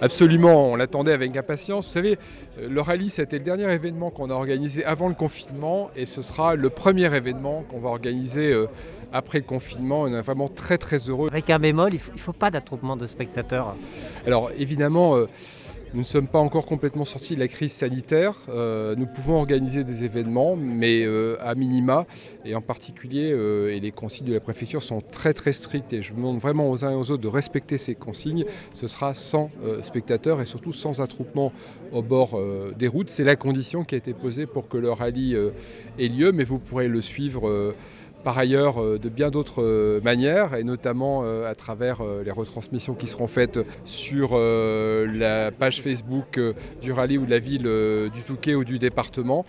Absolument, on l'attendait avec impatience. Vous savez, le rallye, c'était le dernier événement qu'on a organisé avant le confinement et ce sera le premier événement qu'on va organiser après le confinement. On est vraiment très très heureux. Avec un bémol, il faut pas d'attroupement de spectateurs. Alors évidemment, nous ne sommes pas encore complètement sortis de la crise sanitaire. Nous pouvons organiser des événements, mais à minima, et en particulier, et les consignes de la préfecture sont très très strictes, et je demande vraiment aux uns et aux autres de respecter ces consignes. Ce sera sans spectateurs et surtout sans attroupement au bord des routes. C'est la condition qui a été posée pour que le rallye ait lieu, mais vous pourrez le suivre par ailleurs de bien d'autres manières, et notamment à travers les retransmissions qui seront faites sur la page Facebook du rallye ou de la ville du Touquet ou du département.